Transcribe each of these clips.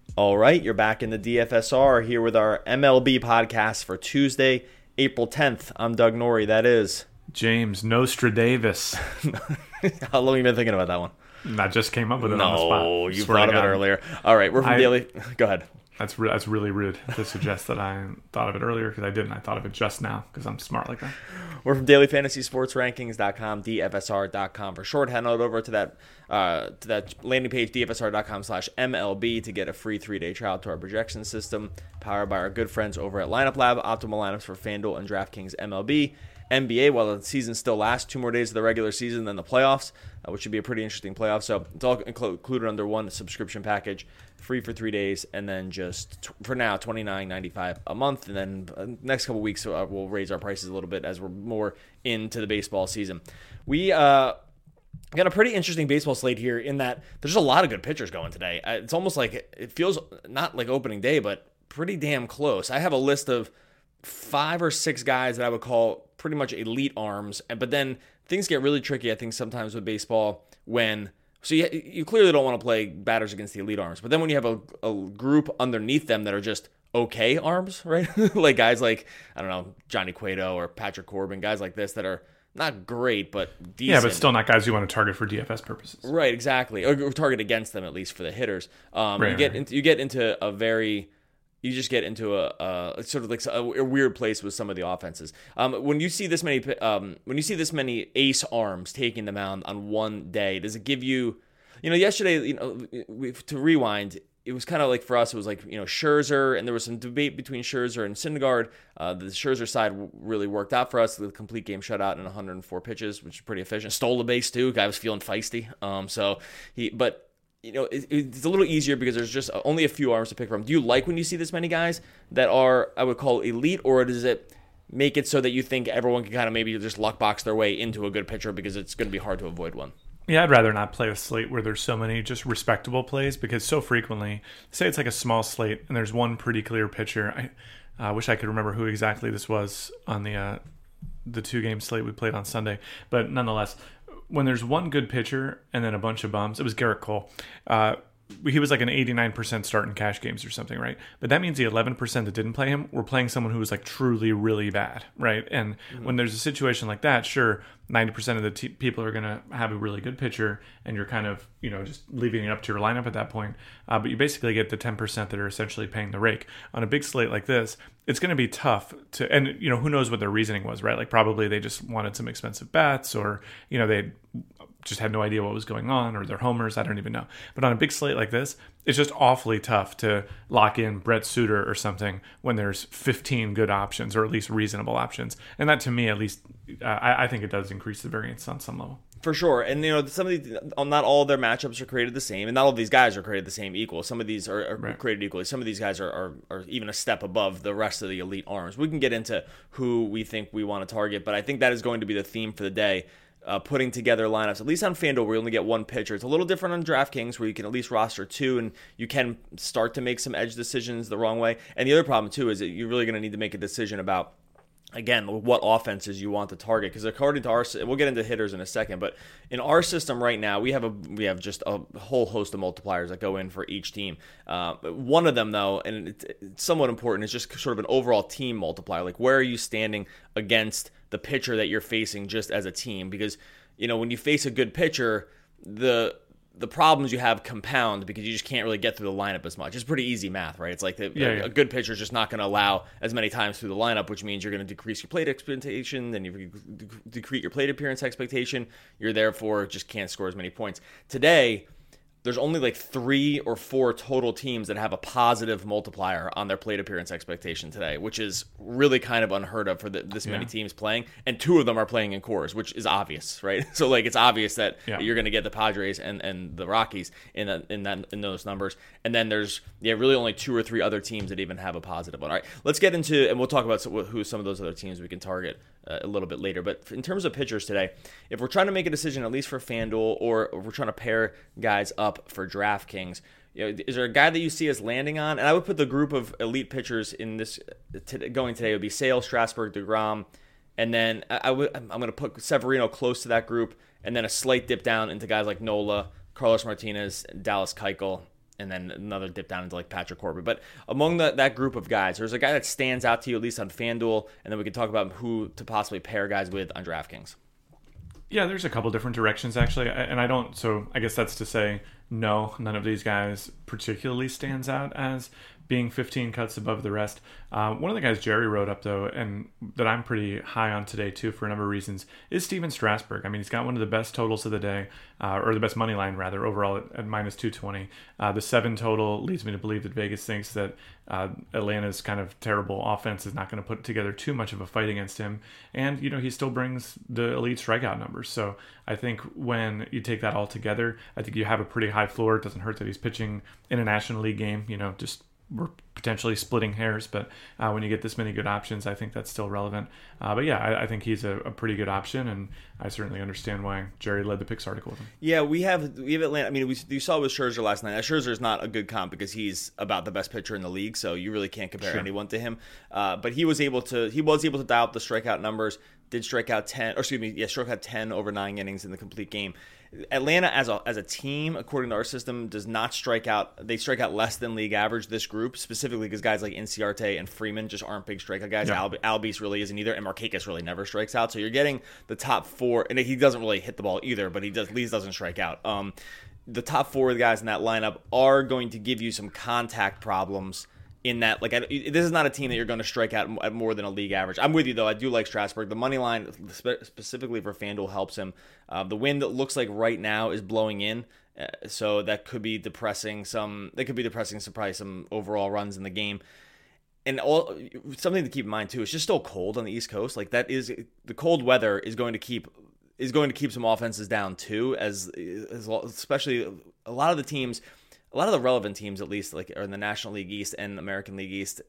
All right, you're back in the DFSR here with our MLB podcast for Tuesday, April 10th. I'm Doug Norrie, that is. James Nostradamus. How long have you been thinking about that one? I just came up with it on the spot. No, you thought of it earlier. All right, we're from Daily. Go ahead. That's really rude to suggest that I thought of it earlier because I didn't. I thought of it just now because I'm smart like that. We're from dailyfantasysportsrankings.com, DFSR.com for short. Head on over to that landing page, DFSR.com/MLB, to get a free 3-day trial to our projection system, powered by our good friends over at Lineup Lab, optimal lineups for FanDuel and DraftKings MLB. NBA, while the season still lasts, 2 more days of the regular season than the playoffs, which should be a pretty interesting playoff. So it's all included under one subscription package, free for 3 days, and then just for now $29.95 a month. And then next couple weeks we'll raise our prices a little bit as we're more into the baseball season. We got a pretty interesting baseball slate here in that there's a lot of good pitchers going today. It's almost like it feels not like opening day, but pretty damn close. I have a list of 5 or 6 guys that I would call pretty much elite arms, but then things get really tricky, I think, sometimes with baseball so you clearly don't want to play batters against the elite arms, but then when you have a group underneath them that are just okay arms, right? Like guys like, I don't know, Johnny Cueto or Patrick Corbin, guys like this that are not great, but decent. Yeah, but still not guys you want to target for DFS purposes. Right, exactly. Or target against them, at least for the hitters. You get into a very... You just get into a sort of like a weird place with some of the offenses. When you see this many ace arms taking the mound on one day, does it give you, yesterday, to rewind, it was kind of like for us, it was like, Scherzer, and there was some debate between Scherzer and Syndergaard. The Scherzer side really worked out for us. The complete game shutout in 104 pitches, which is pretty efficient. Stole the base too. Guy was feeling feisty. It's a little easier because there's just only a few arms to pick from. Do you like when you see this many guys that are, I would call, elite, or does it make it so that you think everyone can kind of maybe just luck box their way into a good pitcher because it's going to be hard to avoid one? Yeah, I'd rather not play a slate where there's so many just respectable plays because so frequently, say it's like a small slate and there's one pretty clear pitcher. I wish I could remember who exactly this was on the 2-game slate we played on Sunday, but nonetheless, when there's one good pitcher and then a bunch of bums, it was Garrett Cole. He was like an 89% start in cash games or something, right? But that means the 11% that didn't play him were playing someone who was like truly, really bad, right? And when there's a situation like that, sure, 90% of the people are going to have a really good pitcher and you're kind of, just leaving it up to your lineup at that point. But you basically get the 10% that are essentially paying the rake. On a big slate like this, it's going to be tough to, and who knows what their reasoning was, right? Like probably they just wanted some expensive bats or, they just had no idea what was going on, or they're homers. I don't even know. But on a big slate like this, it's just awfully tough to lock in Brett Suter or something when there's 15 good options, or at least reasonable options. And that, to me, at least, I think it does increase the variance on some level. For sure. And, some of these, not all of their matchups are created the same, and not all of these guys are created the same equal. Some of these are right. Created equally. Some of these guys are even a step above the rest of the elite arms. We can get into who we think we want to target, but I think that is going to be the theme for the day. Putting together lineups, at least on FanDuel, where you only get one pitcher. It's a little different on DraftKings, where you can at least roster 2, and you can start to make some edge decisions the wrong way. And the other problem, too, is that you're really going to need to make a decision about, again, what offenses you want to target. Because according to we'll get into hitters in a second, but in our system right now, we have just a whole host of multipliers that go in for each team. One of them, though, and it's somewhat important, is just sort of an overall team multiplier. Like, where are you standing against the pitcher that you're facing just as a team? Because, when you face a good pitcher, the problems you have compound because you just can't really get through the lineup as much. It's pretty easy math, right? It's like a good pitcher is just not going to allow as many times through the lineup, which means you're going to decrease your plate expectation, then you decrease your plate appearance expectation. You're therefore just can't score as many points. Today, there's only like 3 or 4 total teams that have a positive multiplier on their plate appearance expectation today, which is really kind of unheard of for this many teams playing. And 2 of them are playing in cores, which is obvious, right? So like it's obvious that you're going to get the Padres and the Rockies in those numbers. And then there's really only 2 or 3 other teams that even have a positive one. All right, let's get into, and we'll talk about who some of those other teams we can target a little bit later. But in terms of pitchers today, if we're trying to make a decision, at least for FanDuel, or if we're trying to pair guys up for DraftKings, is there a guy that you see us landing on? And I would put the group of elite pitchers in this going today would be Sale, Strasburg, DeGrom, and then I'm going to put Severino close to that group, and then a slight dip down into guys like Nola, Carlos Martinez, Dallas Keuchel, and then another dip down into like Patrick Corbin. But among that group of guys, there's a guy that stands out to you, at least on FanDuel, and then we can talk about who to possibly pair guys with on DraftKings. Yeah, there's a couple different directions actually, and I guess that's to say, no, none of these guys particularly stands out as being 15 cuts above the rest. One of the guys Jerry wrote up, though, and that I'm pretty high on today, too, for a number of reasons, is Steven Strasburg. I mean, he's got one of the best totals of the day, or the best money line, rather, overall at minus 220. The 7 total leads me to believe that Vegas thinks that Atlanta's kind of terrible offense is not going to put together too much of a fight against him. And, he still brings the elite strikeout numbers. So I think when you take that all together, I think you have a pretty high floor. It doesn't hurt that he's pitching in a National League game, just we're potentially splitting hairs, but when you get this many good options, I think that's still relevant. But yeah, I think he's a pretty good option, and I certainly understand why Jerry led the picks article with him. Yeah, we have Atlanta. I mean, you saw with Scherzer last night. Now, Scherzer is not a good comp because he's about the best pitcher in the league, so you really can't compare anyone to him. But he was able to dial up the strikeout numbers. Did struck out 10 over 9 innings in the complete game. Atlanta as a team, according to our system, does not strike out. They strike out less than league average, this group, specifically because guys like Inciarte and Freeman just aren't big strikeout guys. Yeah. Albies really isn't either, and Markakis really never strikes out. So you're getting the top 4, and he doesn't really hit the ball either, but he at least doesn't strike out. The top 4 of the guys in that lineup are going to give you some contact problems. In that, this is not a team that you're going to strike out at more than a league average. I'm with you, though. I do like Strasburg. The money line, specifically for FanDuel, helps him. The wind, that looks like right now, is blowing in, so that could be depressing probably some overall runs in the game. And something to keep in mind too, it's just still cold on the East Coast. The cold weather is going to keep some offenses down too, as especially a lot of the teams. A lot of the relevant teams, at least, are in the National League East and American League East,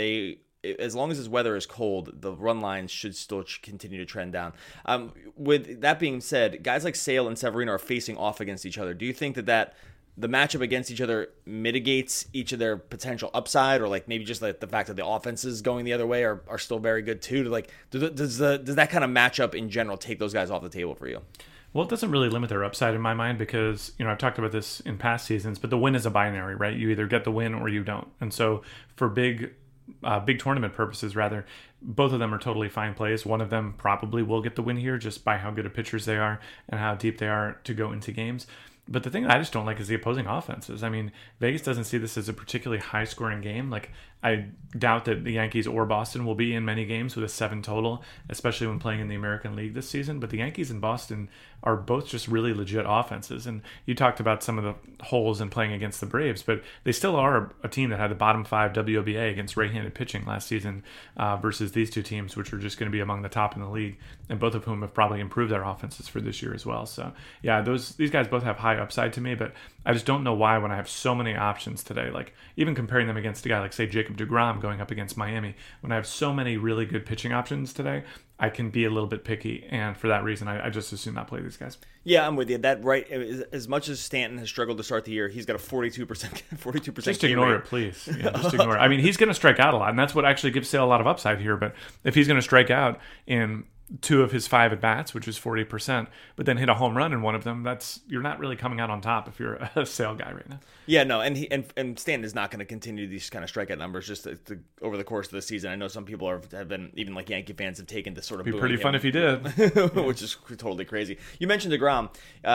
as long as this weather is cold, the run lines should still continue to trend down. With that being said, guys like Sale and Severino are facing off against each other. Do you think that the matchup against each other mitigates each of their potential upside, or maybe just the fact that the offenses going the other way are still very good too? Does that kind of matchup in general take those guys off the table for you? Well, it doesn't really limit their upside in my mind because, I've talked about this in past seasons, but the win is a binary, right? You either get the win or you don't. And so for big tournament purposes, rather, both of them are totally fine plays. One of them probably will get the win here just by how good of pitchers they are and how deep they are to go into games. But the thing I just don't like is the opposing offenses. I mean, Vegas doesn't see this as a particularly high-scoring game. I doubt that the Yankees or Boston will be in many games with a 7 total, especially when playing in the American League this season. But the Yankees and Boston are both just really legit offenses. And you talked about some of the holes in playing against the Braves, but they still are a team that had the bottom 5 WOBA against right-handed pitching last season versus these two teams, which are just going to be among the top in the league, and both of whom have probably improved their offenses for this year as well. So, yeah, these guys both have high upside to me, but I just don't know why when I have so many options today, even comparing them against a guy like, say, Jacob deGrom going up against Miami, when I have so many really good pitching options today, I can be a little bit picky, and for that reason, I just assume not play these guys. Yeah, I'm with you. That right. As much as Stanton has struggled to start the year, he's got a 42%. Just ignore it, please. Yeah, just ignore it. I mean, he's going to strike out a lot, and that's what actually gives Sale a lot of upside here. But if he's going to strike out in 2 of his 5 at bats, which is 40%, but then hit a home run in one of them, you're not really coming out on top if you're a Sale guy right now. Yeah, no, and Stanton is not going to continue these kind of strikeout numbers just over the course of the season. I know some people have been, even Yankee fans, have taken this sort of. Be pretty fun if he did, which is totally crazy. You mentioned DeGrom.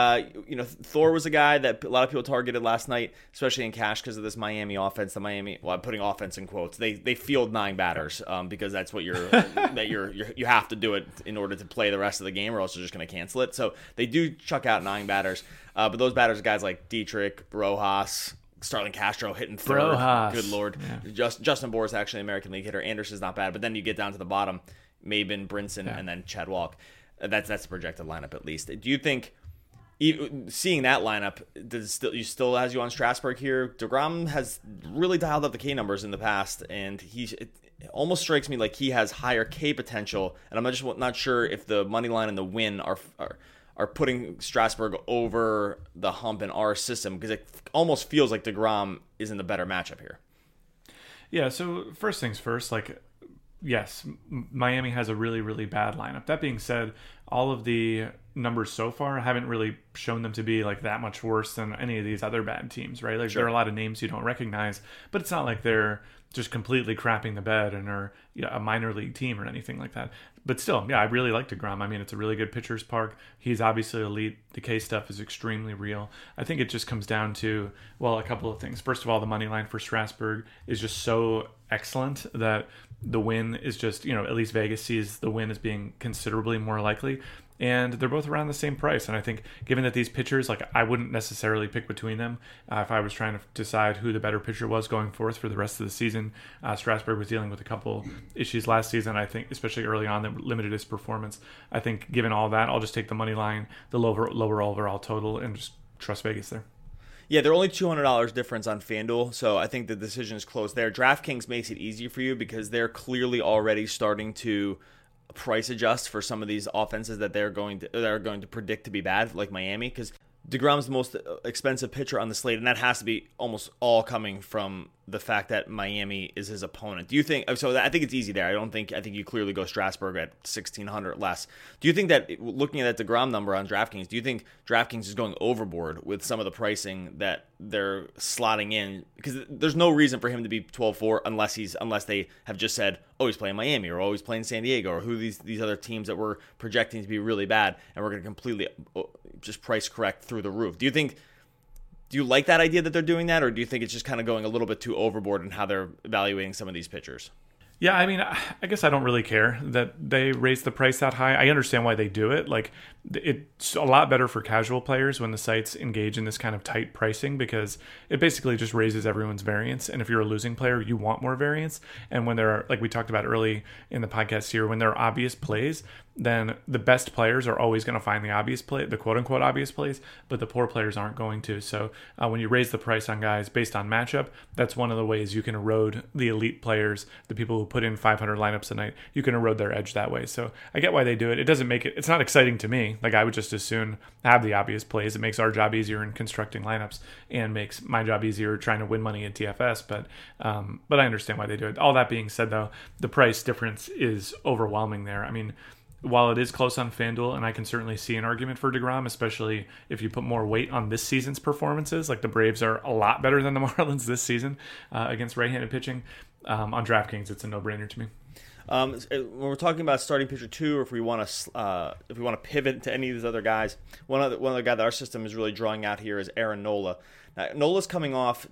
Thor was a guy that a lot of people targeted last night, especially in cash because of this Miami offense. I'm putting offense in quotes. They field 9 batters because that's what you have to do it in order to play the rest of the game, or else you're just going to cancel it. So they do chuck out 9 batters, but those batters are guys like Dietrich, Rojas, Starlin Castro hitting third. Rojas. Good Lord. Yeah. Justin Bour's actually an American League hitter. Anderson's not bad, but then you get down to the bottom, Maben, Brinson, and then Chad Walk. That's the projected lineup at least. Do you think, seeing that lineup, still has you on Strasburg here? DeGrom has really dialed up the K numbers in the past, and it almost strikes me like he has higher K potential, and I'm just not sure if the money line and the win are putting Strasburg over the hump in our system, because it almost feels like DeGrom is in the better matchup here. Yeah, so first things first, yes, Miami has a really, really bad lineup. That being said, all of the numbers so far haven't really shown them to be like that much worse than any of these other bad teams, right? Like There are a lot of names you don't recognize, but it's not like they're just completely crapping the bed and are a minor league team or anything like that. But still, I really like DeGrom. I mean, it's a really good pitcher's park. He's obviously elite. The K stuff is extremely real. I think it just comes down to, well, a couple of things. First of all, the money line for Strasburg is just so excellent that the win is just, at least Vegas sees the win as being considerably more likely. And they're both around the same price. And I think given that these pitchers, I wouldn't necessarily pick between them if I was trying to decide who the better pitcher was going forth for the rest of the season. Strasburg was dealing with a couple issues last season, I think, especially early on, that limited his performance. I think given all that, I'll just take the money line, the lower overall total, and just trust Vegas there. Yeah, they're only $200 difference on FanDuel, so I think the decision is close there. DraftKings makes it easy for you because they're clearly already starting to price adjust for some of these offenses that they're going to predict to be bad, like Miami, because DeGrom's the most expensive pitcher on the slate, and that has to be almost all coming from the fact that Miami is his opponent. Do you think so? I think it's easy there. I think you clearly go Strasburg at 1,600 less. Do you think that, looking at that DeGrom number on DraftKings, do you think DraftKings is going overboard with some of the pricing that they're slotting in? Because there's no reason for him to be 12-4 unless they have just said, oh, he's playing Miami, or oh, he's playing San Diego, or who these other teams that we're projecting to be really bad, and we're going to completely just price correct through the roof. Do you like that idea that they're doing that, or do you think it's just kind of going a little bit too overboard in how they're evaluating some of these pitchers? Yeah, I mean, I guess I don't really care that they raise the price that high. I understand why they do it. It's a lot better for casual players when the sites engage in this kind of tight pricing, because it basically just raises everyone's variance. And if you're a losing player, you want more variance. And when there are, like we talked about early in the podcast here, when there are obvious plays, then the best players are always going to find the obvious play, the quote-unquote obvious plays, but the poor players aren't going to. So when you raise the price on guys based on matchup, that's one of the ways you can erode the elite players, the people who put in 500 lineups a night. You can erode their edge that way. So I get why they do it. It doesn't make it, it's not exciting to me. I would just as soon have the obvious plays. It makes our job easier in constructing lineups and makes my job easier trying to win money in TFS. But I understand why they do it. All that being said, though, the price difference is overwhelming there. I mean, while it is close on FanDuel, and I can certainly see an argument for DeGrom, especially if you put more weight on this season's performances, like the Braves are a lot better than the Marlins this season against right-handed pitching. On DraftKings, it's a no-brainer to me. When we're talking about starting pitcher 2, or if we want to pivot to any of these other guys, one other guy that our system is really drawing out here is Aaron Nola. Now, Nola's coming off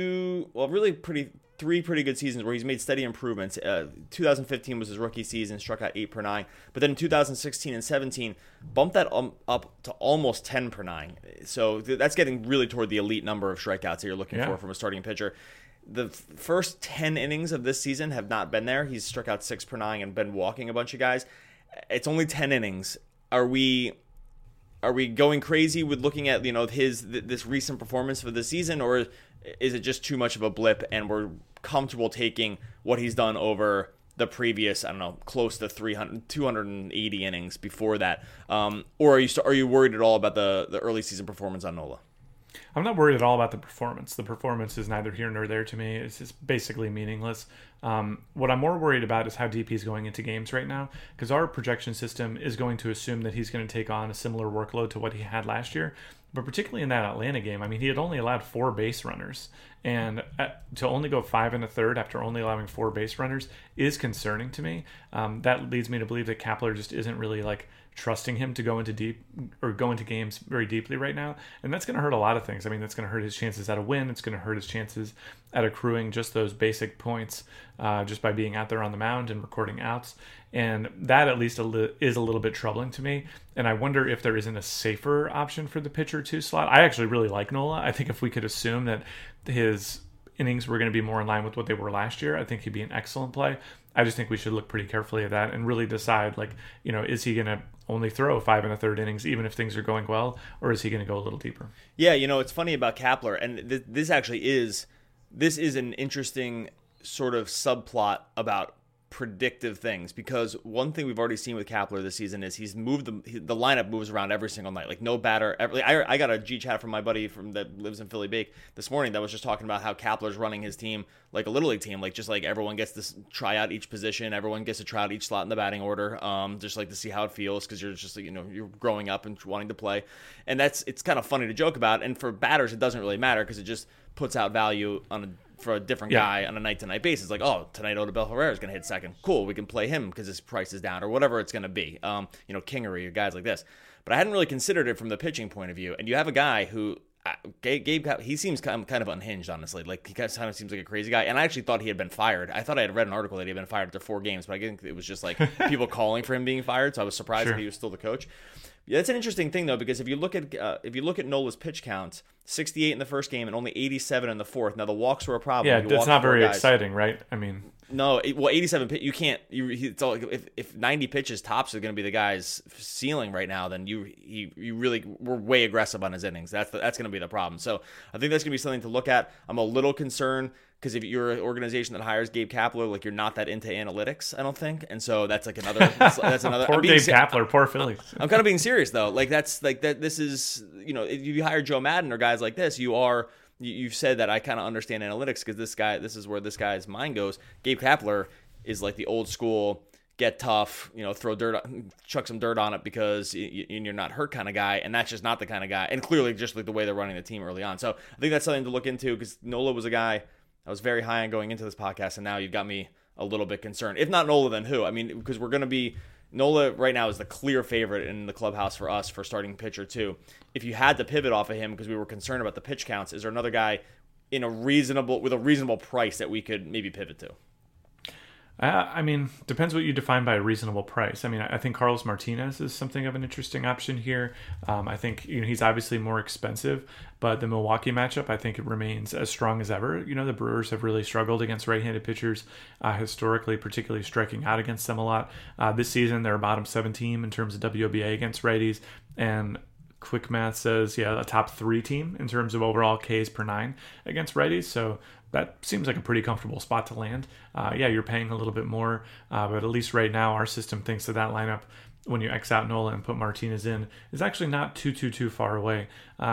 three pretty good seasons where he's made steady improvements. 2015 was his rookie season, struck out 8 per 9. But then in 2016 and 17, bumped that up to almost 10 per 9. So that's getting really toward the elite number of strikeouts that you're looking for from a starting pitcher. The first 10 innings of this season have not been there. He's struck out 6 per 9 and been walking a bunch of guys. It's only 10 innings. Are we going crazy with looking at this recent performance for the season, or is it just too much of a blip and we're comfortable taking what he's done over the previous, close to 280 innings before that? Or are you worried at all about the early season performance on Nola? I'm not worried at all about the performance. The performance is neither here nor there to me. It's just basically meaningless. What I'm more worried about is how deep he's going into games right now, because our projection system is going to assume that he's going to take on a similar workload to what he had last year. But particularly in that Atlanta game, I mean, he had only allowed 4 base runners. And to only go 5 1/3 after only allowing 4 base runners is concerning to me. That leads me to believe that Kapler just isn't really trusting him to go into games very deeply right now. And that's going to hurt a lot of things. I mean, that's going to hurt his chances at a win. It's going to hurt his chances at accruing just those basic points just by being out there on the mound and recording outs. And that at least is a little bit troubling to me. And I wonder if there isn't a safer option for the pitcher 2 slot. I actually really like Nola. I think if we could assume that his innings were going to be more in line with what they were last year, I think he'd be an excellent play. I just think we should look pretty carefully at that and really decide, is he going to only throw 5 1/3 innings even if things are going well, or is he going to go a little deeper? Yeah, it's funny about Kapler, and this is an interesting sort of subplot about predictive things, because one thing we've already seen with Kapler this season is he's moved the lineup moves around every single night. Like no batter ever. I got a G chat from my buddy that lives in Philly Bake this morning that was just talking about how Kapler's running his team like a little league team, like just like everyone gets to try out each position, everyone gets to try out each slot in the batting order, just like to see how it feels, because you're just you're growing up and wanting to play, and it's kind of funny to joke about. And for batters, it doesn't really matter because it just puts out value for a different guy on a night-to-night basis. Like, oh, tonight Odubel Herrera is going to hit second. Cool, we can play him because his price is down, or whatever it's going to be. Kingery or guys like this. But I hadn't really considered it from the pitching point of view. And you have a guy who, Gabe, he seems kind of unhinged, honestly. Like, he kind of seems like a crazy guy. And I actually thought he had been fired. I thought I had read an article that he had been fired after 4 games, but I think it was just like people calling for him being fired. So I was surprised that he was still the coach. Yeah, that's an interesting thing though, because if you look at Nola's pitch count, 68 in the first game and only 87 in the fourth. Now the walks were a problem. Yeah, that's not very exciting, right? I mean, no. 87. You can't. It's all, if 90 pitches tops are going to be the guy's ceiling right now, then you really were way aggressive on his innings. That's going to be the problem. So I think that's going to be something to look at. I'm a little concerned, because if you're an organization that hires Gabe Kapler, like, you're not that into analytics, I don't think, and so that's like another. That's another. Poor Gabe Kapler, poor Phillies. I'm kind of being serious though. Like, that's like that. This is, if you hire Joe Madden or guys like this, you've said that I kind of understand analytics, because this is where this guy's mind goes. Gabe Kapler is like the old school, get tough, chuck some dirt on it because you're not hurt kind of guy, and that's just not the kind of guy. And clearly, just like the way they're running the team early on. So I think that's something to look into, because Nola was a guy I was very high on going into this podcast, and now you've got me a little bit concerned. If not Nola, then who? I mean, because we're going to be Nola right now is the clear favorite in the clubhouse for us for starting pitcher too. If you had to pivot off of him because we were concerned about the pitch counts, is there another guy with a reasonable price that we could maybe pivot to? I mean, depends what you define by a reasonable price. I mean, I think Carlos Martinez is something of an interesting option here. I think he's obviously more expensive, but the Milwaukee matchup, I think it remains as strong as ever. The Brewers have really struggled against right-handed pitchers historically, particularly striking out against them a lot. This season, they're a bottom 7 team in terms of WOBA against righties, and quick math says, a top 3 team in terms of overall Ks per 9 against righties. So that seems like a pretty comfortable spot to land. You're paying a little bit more, but at least right now our system thinks that lineup, when you X out Nola and put Martinez in, is actually not too far away.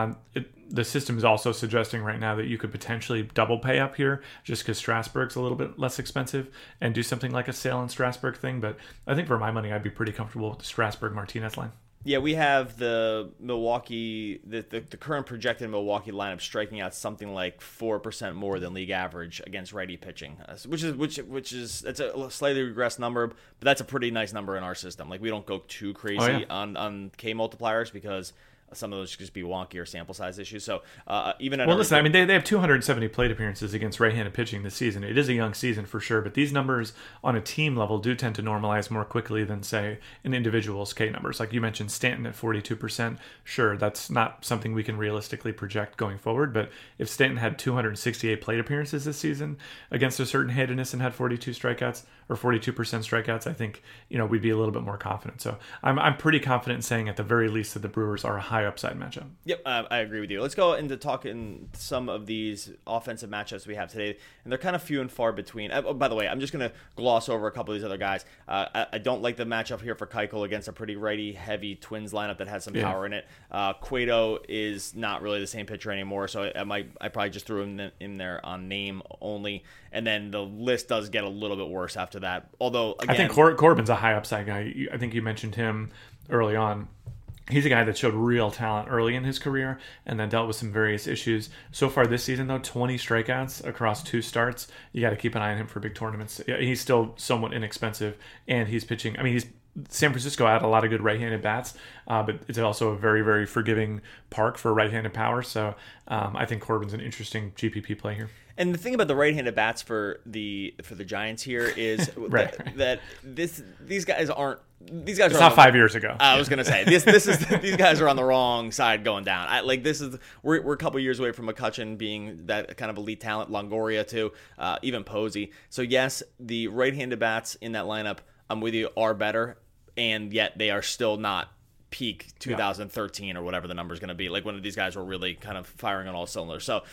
The system is also suggesting right now that you could potentially double pay up here just because Strasburg's a little bit less expensive and do something like a Sale and Strasburg thing. But I think for my money, I'd be pretty comfortable with the Strasburg-Martinez line. Yeah, we have the Milwaukee, the current projected Milwaukee lineup striking out something like 4% more than league average against righty pitching, which is that's a slightly regressed number, but that's a pretty nice number in our system. Like, we don't go too crazy on K multipliers because some of those should just be wonky or sample size issues. So even at listen, I mean, they have 270 plate appearances against right-handed pitching this season. It is a young season for sure, but these numbers on a team level do tend to normalize more quickly than, say, an individual's K numbers. Like you mentioned, Stanton at 42%. Sure, that's not something we can realistically project going forward, but if Stanton had 268 plate appearances this season against a certain hittedness and had 42 strikeouts or 42% strikeouts, I think we'd be a little bit more confident. So I'm pretty confident in saying at the very least that the Brewers are a high upside matchup. Yep, I agree with you. Let's go into talking some of these offensive matchups we have today, and they're kind of few and far between. By the way, I'm just going to gloss over a couple of these other guys. I don't like the matchup here for Keuchel against a pretty righty-heavy Twins lineup that has some power in it. Cueto is not really the same pitcher anymore, so I probably just threw him in there on name only, and then the list does get a little bit worse after that. Although, again, I think Corbin's a high upside guy. I think you mentioned him early on. He's a guy that showed real talent early in his career and then dealt with some various issues. So far this season, though, 20 strikeouts across 2 starts. You got to keep an eye on him for big tournaments. He's still somewhat inexpensive, and he's pitching. I mean, San Francisco had a lot of good right-handed bats, but it's also a very, very forgiving park for right-handed power. So I think Corbin's an interesting GPP play here. And the thing about the right-handed bats for the Giants here is that these guys aren't. These guys it's are not 5 years ago. I was gonna say these guys are on the wrong side going down. We're a couple years away from McCutchen being that kind of elite talent. Longoria too, even Posey. So yes, the right-handed bats in that lineup, I'm with you, are better, and yet they are still not peak 2013 or whatever the number is going to be, like when these guys were really kind of firing on all cylinders. So,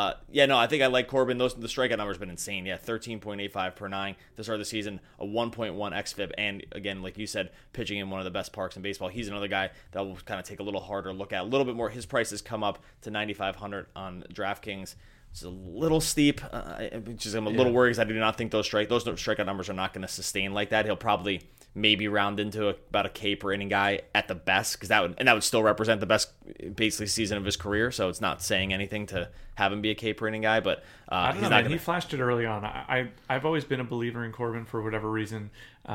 I think I like Corbin. The strikeout number's been insane. 13.85 per 9 to start the season, a 1.1 xFIP, and again, like you said, pitching in one of the best parks in baseball. He's another guy that will kind of take a little harder look at, a little bit more. His price has come up to 9,500 on DraftKings. It's a little steep. I'm a little worried because I do not think those strikeout numbers are not going to sustain like that. He'll probably maybe round into about a K per inning guy at the best, because that would still represent the best basically season of his career. So it's not saying anything to have him be a K per inning guy, but I don't know, man. He flashed it early on. I've always been a believer in Corbin for whatever reason,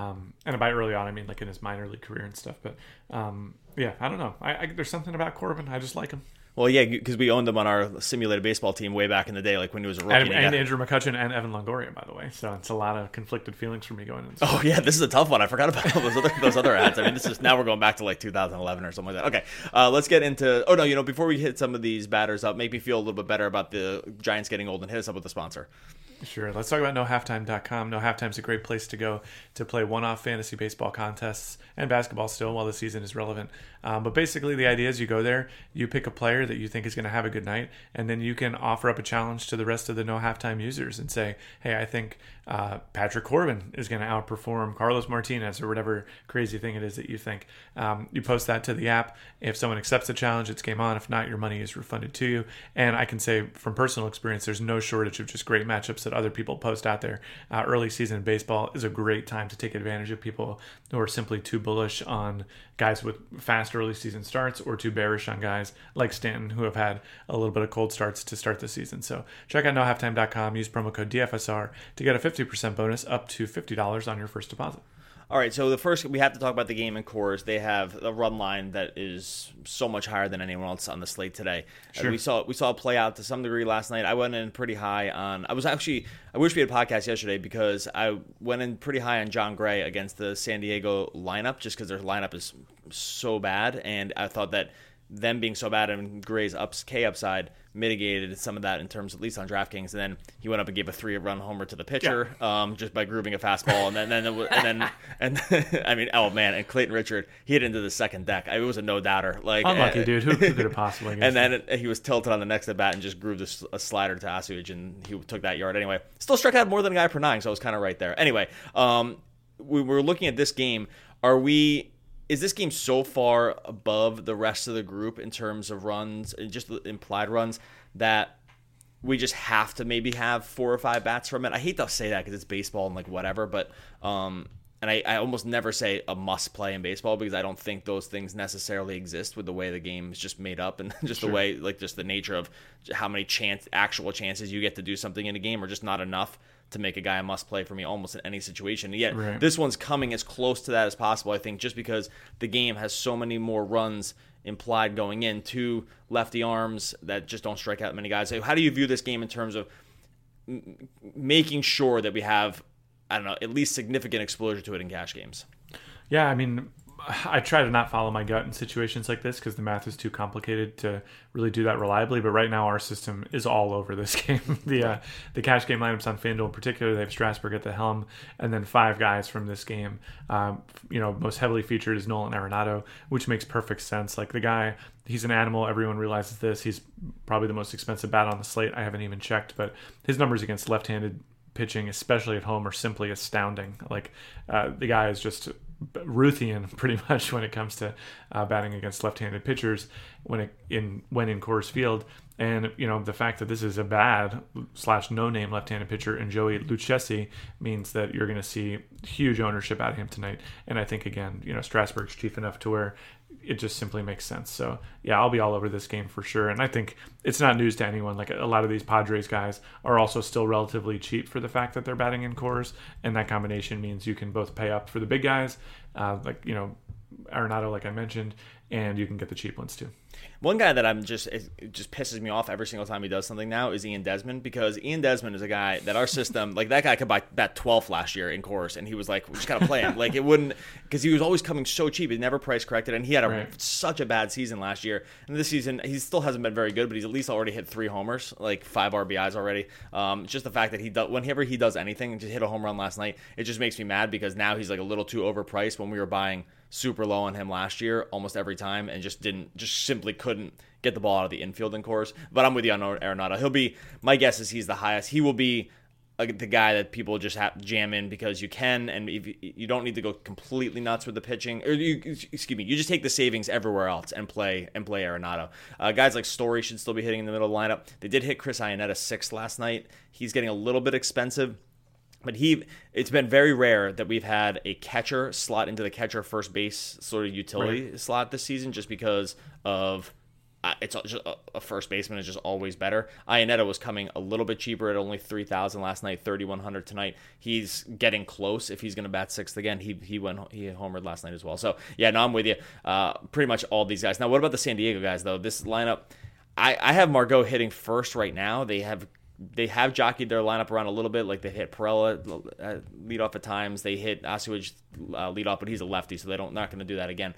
and by early on I mean like in his minor league career and stuff. But I don't know. There's something about Corbin. I just like him. Well, yeah, because we owned him on our simulated baseball team way back in the day, like when he was a rookie. And Andrew McCutchen and Evan Longoria, by the way. So it's a lot of conflicted feelings for me going into this. Oh, yeah, this is a tough one. I forgot about all those other ads. I mean, now we're going back to like 2011 or something like that. Okay, let's get into... Oh, no, before we hit some of these batters up, make me feel a little bit better about the Giants getting old, and hit us up with the sponsor. Sure. Let's talk about NoHalftime.com. No Halftime is a great place to go to play one-off fantasy baseball contests and basketball still while the season is relevant. But basically the idea is you go there, you pick a player that you think is going to have a good night, and then you can offer up a challenge to the rest of the No Halftime users and say, hey, I think Patrick Corbin is going to outperform Carlos Martinez or whatever crazy thing it is that you think. You post that to the app. If someone accepts the challenge, it's game on. If not, your money is refunded to you. And I can say from personal experience, there's no shortage of just great matchups that other people post out there. Early season baseball is a great time to take advantage of people who are simply too bullish on guys with fast early season starts or too bearish on guys like Stanton who have had a little bit of cold starts to start the season. So check out nohalftime.com, use promo code DFSR to get a 50% bonus up to $50 on your first deposit. All right, so the first, we have to talk about the game in Coors. They have a run line that is so much higher than anyone else on the slate today. Sure. We saw it play out to some degree last night. I went in pretty high on... I wish we had a podcast yesterday because I went in pretty high on John Gray against the San Diego lineup just because their lineup is so bad, and I thought that them being so bad and Gray's K upside mitigated some of that in terms, at least on DraftKings. And then he went up and gave a 3-run homer to the pitcher, just by grooving a fastball. And I mean, oh man! And Clayton Richard, he hit into the second deck. It was a no doubter. Like unlucky dude. Who could have possibly? And then he was tilted on the next at bat and just grooved a slider to Asuage, and he took that yard anyway. Still struck out more than a guy per 9, so I was kind of right there. Anyway, we were looking at this game. Is this game so far above the rest of the group in terms of runs, just the implied runs, that we just have to maybe have 4 or 5 bats from it? I hate to say that because it's baseball and like whatever, but and I almost never say a must play in baseball because I don't think those things necessarily exist with the way the game is just made up and just the way, like just the nature of how many actual chances you get to do something in a game are just not enough to make a guy a must play for me almost in any situation. And yet This one's coming as close to that as possible, I think, just because the game has so many more runs implied going in, 2 lefty arms that just don't strike out many guys. So how do you view this game in terms of making sure that we have, I don't know, at least significant exposure to it in cash games? Yeah, I mean, I try to not follow my gut in situations like this because the math is too complicated to really do that reliably. But right now, our system is all over this game. The cash game lineups on FanDuel in particular, they have Strasburg at the helm, and then 5 guys from this game. Most heavily featured is Nolan Arenado, which makes perfect sense. Like the guy, he's an animal. Everyone realizes this. He's probably the most expensive bat on the slate. I haven't even checked, but his numbers against left-handed pitching, especially at home, are simply astounding. Like the guy is just Ruthian pretty much when it comes to batting against left-handed pitchers when in Coors Field. And the fact that this is a bad / no-name left-handed pitcher in Joey Lucchesi means that you're going to see huge ownership out of him tonight. And I think again, Strasburg's cheap enough to where it just simply makes sense. So yeah, I'll be all over this game for sure. And I think it's not news to anyone. Like a lot of these Padres guys are also still relatively cheap for the fact that they're batting in Coors, and that combination means you can both pay up for the big guys, Arenado, like I mentioned, and you can get the cheap ones too. One guy that it just pisses me off every single time he does something now is Ian Desmond, because Ian Desmond is a guy that our system, like that guy could buy bat 12th last year in Coors, and he was like, we just got to play him. Like it wouldn't, because he was always coming so cheap. He never price corrected, and he had such a bad season last year. And this season, he still hasn't been very good, but he's at least already hit 3 homers, like 5 RBIs already. Just the fact that whenever he does anything, and just hit a home run last night, it just makes me mad because now he's like a little too overpriced when we were buying super low on him last year almost every time and just simply couldn't get the ball out of the infield in Coors. But I'm with you on Arenado. My guess is he's the highest. He will be the guy that people just jam in because you can, and if you don't need to go completely nuts with the pitching. Or you just take the savings everywhere else and play Arenado. Guys like Story should still be hitting in the middle of the lineup. They did hit Chris Iannetta 6th last night. He's getting a little bit expensive. But it's been very rare that we've had a catcher slot into the catcher first base sort of utility slot this season just because of it's just a first baseman is just always better. Iannetta was coming a little bit cheaper at only $3,000 last night, $3,100 tonight. He's getting close if he's going to bat 6th again. He homered last night as well. So yeah, no, I'm with you. Pretty much all these guys. Now, what about the San Diego guys though? This lineup, I have Margot hitting first right now. They have jockeyed their lineup around a little bit. Like they hit Perella lead off at times. They hit Asuage lead off, but he's a lefty, so not going to do that again.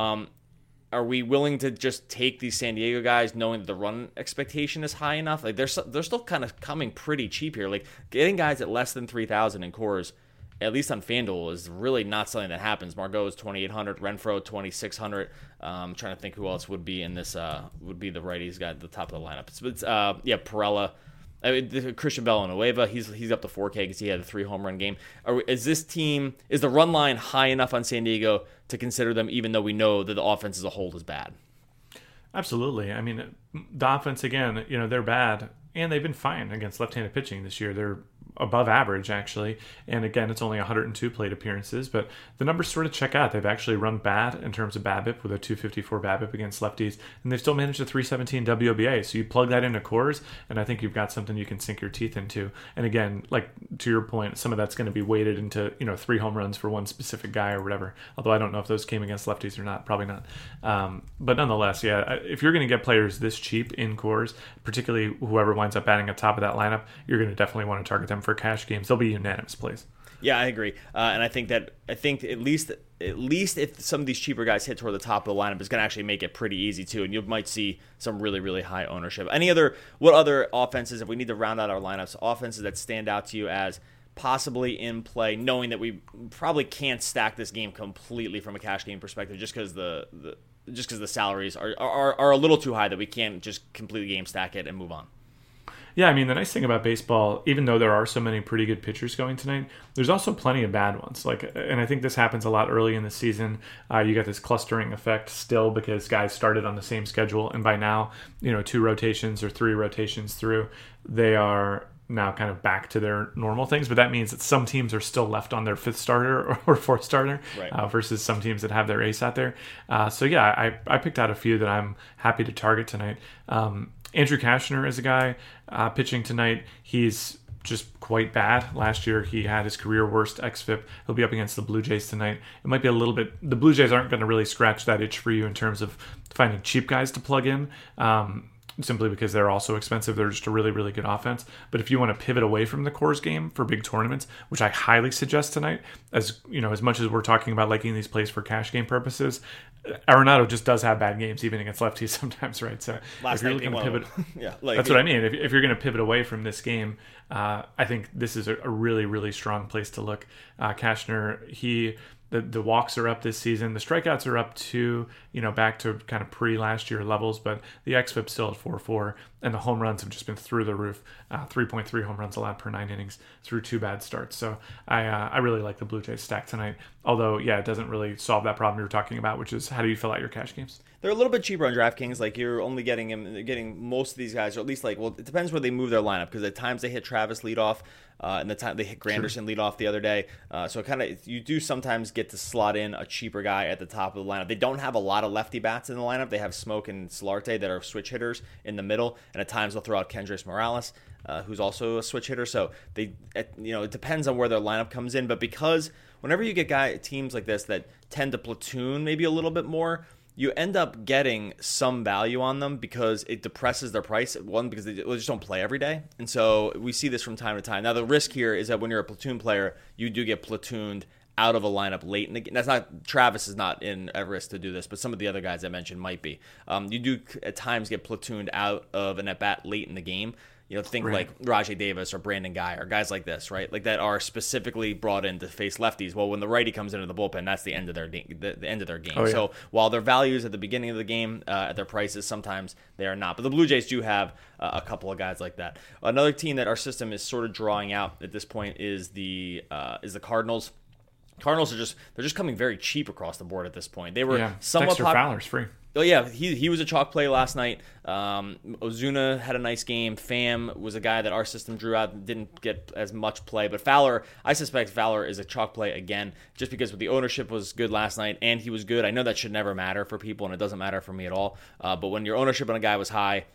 Are we willing to just take these San Diego guys knowing that the run expectation is high enough? Like they're still kind of coming pretty cheap here. Like getting guys at less than 3,000 in Coors, at least on FanDuel, is really not something that happens. Margot is 2,800, Renfroe 2,600. I'm trying to think who else would be in this. Would be the righties guy at the top of the lineup. It's Perella. Christian Villanueva, he's up to 4K because he had a 3 home run game. Is the run line high enough on San Diego to consider them, even though we know that the offense as a whole is bad? Absolutely. I mean, the offense, again, they're bad, and they've been fine against left-handed pitching this year. They're above average, actually. And again, it's only 102 plate appearances, but the numbers sort of check out. They've actually run bad in terms of BABIP with a 254 BABIP against lefties, and they've still managed a 317 WOBA. So you plug that into Coors, and I think you've got something you can sink your teeth into. And again, like to your point, some of that's going to be weighted into 3 home runs for one specific guy or whatever. Although I don't know if those came against lefties or not. Probably not. But nonetheless, yeah, if you're going to get players this cheap in Coors, particularly whoever winds up batting at top of that lineup, you're going to definitely want to target them for cash games. They'll be unanimous plays. Yeah, I agree, and I think at least if some of these cheaper guys hit toward the top of the lineup, it's going to actually make it pretty easy too, and you might see some really, really high ownership. What other offenses, if we need to round out our lineups, offenses that stand out to you as possibly in play, knowing that we probably can't stack this game completely from a cash game perspective, just because the salaries are a little too high that we can't just completely game stack it and move on. Yeah, I mean, the nice thing about baseball, even though there are so many pretty good pitchers going tonight, there's also plenty of bad ones. And I think this happens a lot early in the season. You got this clustering effect still because guys started on the same schedule, and by now, 2 rotations or 3 rotations through, they are now kind of back to their normal things. But that means that some teams are still left on their 5th starter or 4th starter, right, versus some teams that have their ace out there. So yeah, I picked out a few that I'm happy to target tonight. Andrew Cashner is a guy pitching tonight. He's just quite bad. Last year, he had his career worst xFIP. He'll be up against the Blue Jays tonight. It might be a little bit... The Blue Jays aren't going to really scratch that itch for you in terms of finding cheap guys to plug in, simply because they're also expensive. They're just a really, really good offense. But if you want to pivot away from the Coors game for big tournaments, which I highly suggest tonight, as much as we're talking about liking these plays for cash game purposes, Arenado just does have bad games, even against lefties sometimes, right? So if you're looking to pivot, that's what I mean. If you're going to pivot away from this game, I think this is a really, really strong place to look. Cashner, the walks are up this season. The strikeouts are up to, back to kind of pre-last year levels, but the xFIP's still at 4.4, and the home runs have just been through the roof. 3.3 home runs allowed per 9 innings through 2 bad starts. So I really like the Blue Jays stack tonight. Although, yeah, it doesn't really solve that problem you were talking about, which is how do you fill out your cash games? They're a little bit cheaper on DraftKings. Like you're only getting most of these guys, or at least it depends where they move their lineup, because at times they hit Travis leadoff, and the time they hit Granderson leadoff the other day. So you do sometimes get to slot in a cheaper guy at the top of the lineup. They don't have a lot of lefty bats in the lineup. They have Smoke and Solarte that are switch hitters in the middle, and at times they'll throw out Kendrys Morales, who's also a switch hitter. So it depends on where their lineup comes in. But because whenever you get teams like this that tend to platoon maybe a little bit more, you end up getting some value on them because it depresses their price. One, because they just don't play every day. And so we see this from time to time. Now, the risk here is that when you're a platoon player, you do get platooned out of a lineup late in the game. Travis is not in at risk to do this, but some of the other guys I mentioned might be. You do at times get platooned out of an at-bat late in the game. Think like Rajay Davis or Brandon Guy or guys like this, right? Like that are specifically brought in to face lefties. Well, when the righty comes into the bullpen, that's the end of their the end of their game. Oh, yeah. So while their values at the beginning of the game at their prices, sometimes they are not. But the Blue Jays do have a couple of guys like that. Another team that our system is sort of drawing out at this point is the Cardinals. Cardinals they're just coming very cheap across the board at this point. They were somewhat Dexter Fowler's free. Oh yeah, he was a chalk play last night. Ozuna had a nice game. Pham was a guy that our system drew out, didn't get as much play. But Fowler, I suspect Fowler is a chalk play again, just because the ownership was good last night and he was good. I know that should never matter for people, and it doesn't matter for me at all. But when your ownership on a guy was high,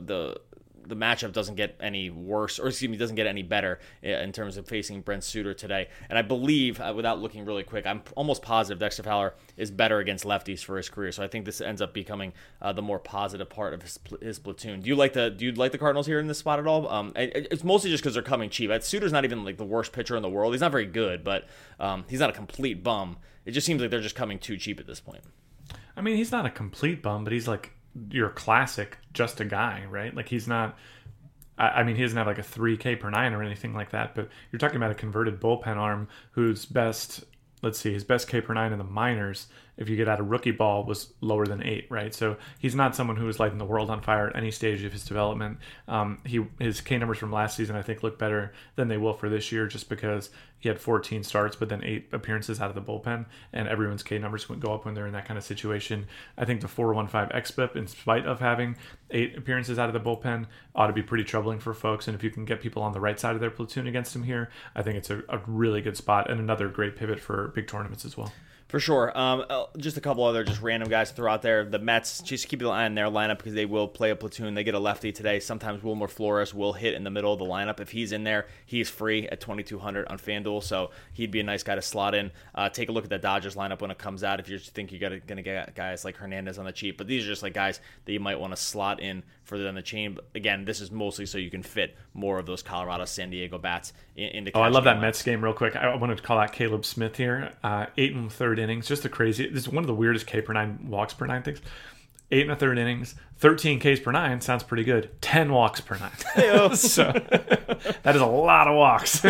the matchup doesn't get any worse, or excuse me, doesn't get any better in terms of facing Brent Suter today. And I believe, without looking really quick, I'm almost positive Dexter Fowler is better against lefties for his career. So I think this ends up becoming the more positive part of his platoon. Do you like the Cardinals here in this spot at all? It's mostly just because they're coming cheap. Suter's not even like the worst pitcher in the world. He's not very good, but he's not a complete bum. It just seems like they're just coming too cheap at this point. I mean, he's not a complete bum, but he's like your classic just a guy, right? Like he's not, I mean, he doesn't have like a 3K per nine or anything like that, but you're talking about a converted bullpen arm whose best, his best K per nine in the minors, if you get out a rookie ball, was lower than 8, right? So he's not someone who is lighting the world on fire at any stage of his development. His K numbers from last season, I think, look better than they will for this year, just because he had 14 starts, but then 8 appearances out of the bullpen, and everyone's K numbers would go up when they're in that kind of situation. I think the 4.15 xFIP, in spite of having 8 appearances out of the bullpen, ought to be pretty troubling for folks. And if you can get people on the right side of their platoon against him here, I think it's a really good spot and another great pivot for big tournaments as well. For sure. Just a couple other just random guys to throw out there. The Mets, just keep an eye on their lineup because they will play a platoon. They get a lefty today. Sometimes Wilmer Flores will hit in the middle of the lineup. If he's in there, he's free at $2,200 on FanDuel, so he'd be a nice guy to slot in. Take a look at the Dodgers lineup when it comes out if you think you're going to get guys like Hernandez on the cheap. But these are just like guys that you might want to slot in further down the chain. But again, this is mostly so you can fit more of those Colorado, San Diego bats into. I love that Mets game real quick. I wanted to call out Caleb Smith here. 8 1/3 innings, just a crazy. This is one of the weirdest K per 9 walks per 9 things. 8 1/3 innings, 13 Ks per 9 sounds pretty good. 10 walks per 9. So that is a lot of walks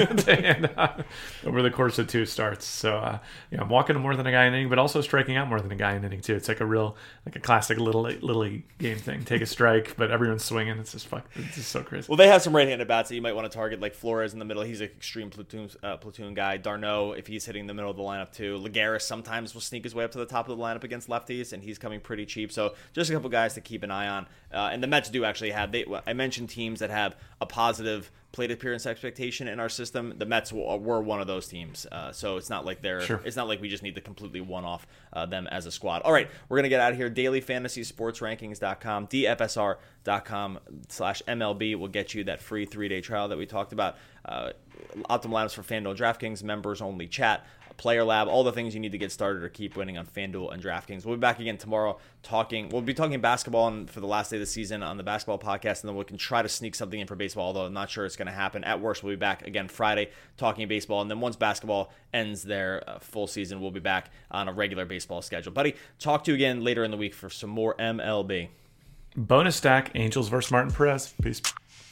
over the course of 2 starts. So I'm walking to more than a guy in inning, but also striking out more than a guy in inning too. It's like a classic little league game thing. Take a strike, but everyone's swinging. It's just It's just so crazy. Well, they have some right-handed bats that you might want to target, like Flores in the middle. He's an extreme platoon guy. D'Arnaud, if he's hitting the middle of the lineup too. Lagares sometimes will sneak his way up to the top of the lineup against lefties, and he's coming pretty cheap. So just a couple guys to keep an eye on. And the Mets do actually have, I mentioned teams that have a positive plate appearance expectation in our system. The Mets were one of those teams. So it's not like it's not like we just need to completely one-off them as a squad. All right, we're going to get out of here. DailyFantasySportsRankings.com, DFSR.com/MLB will get you that free 3-day trial that we talked about. Optimal lineups for FanDuel and DraftKings, members only chat, Player Lab, all the things you need to get started or keep winning on FanDuel and DraftKings. We'll be back again tomorrow we'll be talking basketball for the last day of the season on the basketball podcast, and then we can try to sneak something in for baseball, although I'm not sure it's going to happen. At worst, we'll be back again Friday talking baseball, and then once basketball ends their full season, we'll be back on a regular baseball schedule. Buddy, talk to you again later in the week for some more MLB. Bonus stack, Angels versus Martin Perez. Peace.